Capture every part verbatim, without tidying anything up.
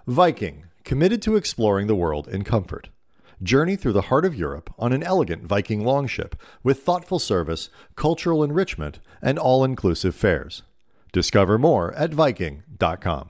Viking, committed to exploring the world in comfort. Journey through the heart of Europe on an elegant Viking longship with thoughtful service, cultural enrichment, and all-inclusive fares. Discover more at Viking dot com.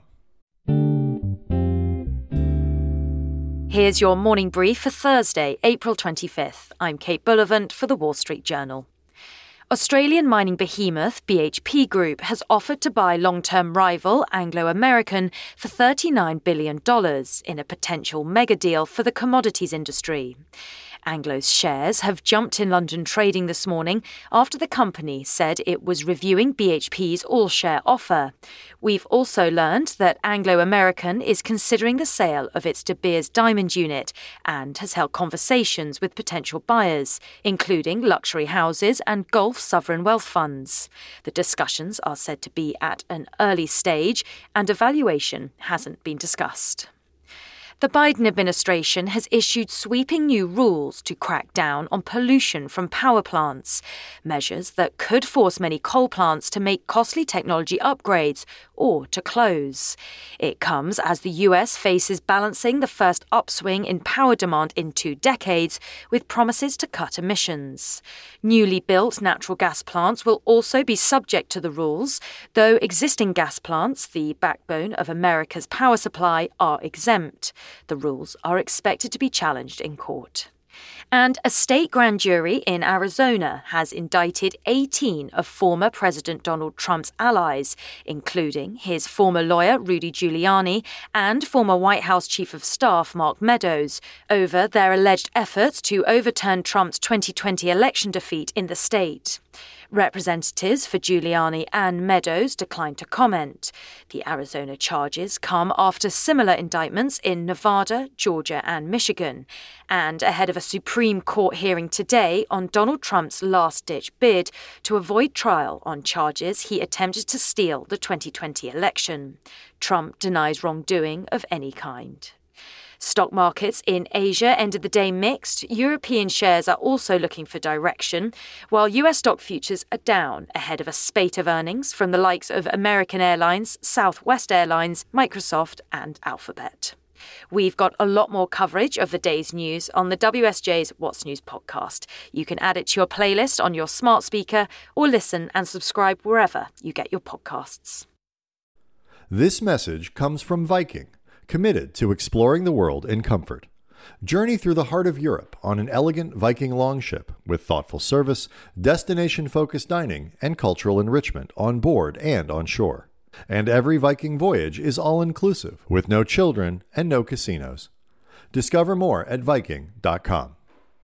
Here's your morning brief for Thursday, April twenty-fifth. I'm Kate Bullivant for The Wall Street Journal. Australian mining behemoth B H P Group has offered to buy long-term rival Anglo American for thirty-nine billion dollars in a potential mega deal for the commodities industry. Anglo's shares have jumped in London trading this morning after the company said it was reviewing B H P's all-share offer. We've also learned that Anglo American is considering the sale of its De Beers diamond unit and has held conversations with potential buyers, including luxury houses and Gulf sovereign wealth funds. The discussions are said to be at an early stage and a valuation hasn't been discussed. The Biden administration has issued sweeping new rules to crack down on pollution from power plants, measures that could force many coal plants to make costly technology upgrades or to close. It comes as the U S faces balancing the first upswing in power demand in two decades with promises to cut emissions. Newly built natural gas plants will also be subject to the rules, though existing gas plants, the backbone of America's power supply, are exempt. The rules are expected to be challenged in court. And a state grand jury in Arizona has indicted eighteen of former President Donald Trump's allies, including his former lawyer Rudy Giuliani and former White House Chief of Staff Mark Meadows, over their alleged efforts to overturn Trump's twenty twenty election defeat in the state. Representatives for Giuliani and Meadows declined to comment. The Arizona charges come after similar indictments in Nevada, Georgia and Michigan, and ahead of a Supreme Court hearing today on Donald Trump's last-ditch bid to avoid trial on charges he attempted to steal the twenty twenty election. Trump denies wrongdoing of any kind. Stock markets in Asia ended the day mixed. European shares are also looking for direction, while U S stock futures are down ahead of a spate of earnings from the likes of American Airlines, Southwest Airlines, Microsoft and Alphabet. We've got a lot more coverage of the day's news on the W S J's What's News podcast. You can add it to your playlist on your smart speaker or listen and subscribe wherever you get your podcasts. This message comes from Viking, committed to exploring the world in comfort. Journey through the heart of Europe on an elegant Viking longship with thoughtful service, destination-focused dining, and cultural enrichment on board and on shore. And every Viking voyage is all-inclusive with no children and no casinos. Discover more at Viking dot com.